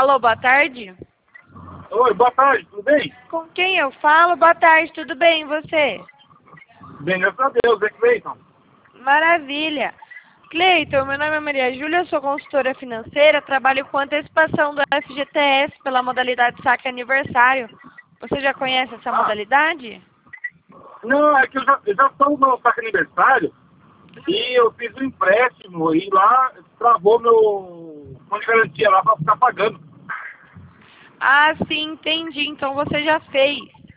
Alô, boa tarde? Oi, boa tarde, tudo bem? Com quem eu falo? Boa tarde, tudo bem, e você? Bem, graças a Deus, é Cleiton. Maravilha. Cleiton, meu nome é Maria Júlia, sou consultora financeira, trabalho com antecipação do FGTS pela modalidade saque aniversário. Você já conhece essa modalidade? Não, é que eu já estou no saque aniversário e eu fiz um empréstimo e lá travou meu fundo de garantia lá para ficar pagando. Ah, sim, entendi. Então você já fez.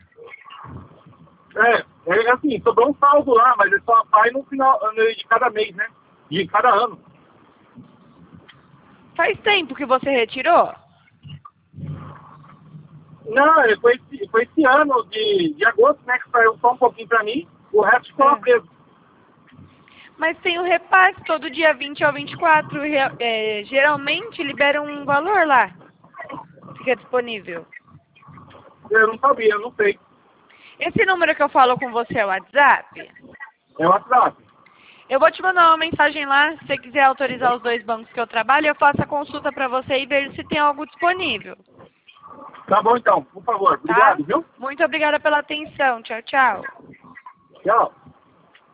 É assim, sobrou um saldo lá, mas é só vai no final de cada mês, né? De cada ano. Faz tempo que você retirou? Não, foi esse ano de agosto, né, que saiu só um pouquinho para mim, o resto ficou lá preso. Mas tem o repasse todo dia 20 ao 24. Geralmente liberam um valor lá. Fica disponível. Eu não sabia, eu não sei. Esse número que eu falo com você é o WhatsApp? É o WhatsApp. Eu vou te mandar uma mensagem lá. Se você quiser autorizar os 2 bancos que eu trabalho, eu faço a consulta para você e vejo se tem algo disponível. Tá bom então, por favor. Tá? Obrigado, viu? Muito obrigada pela atenção. Tchau, tchau. Tchau.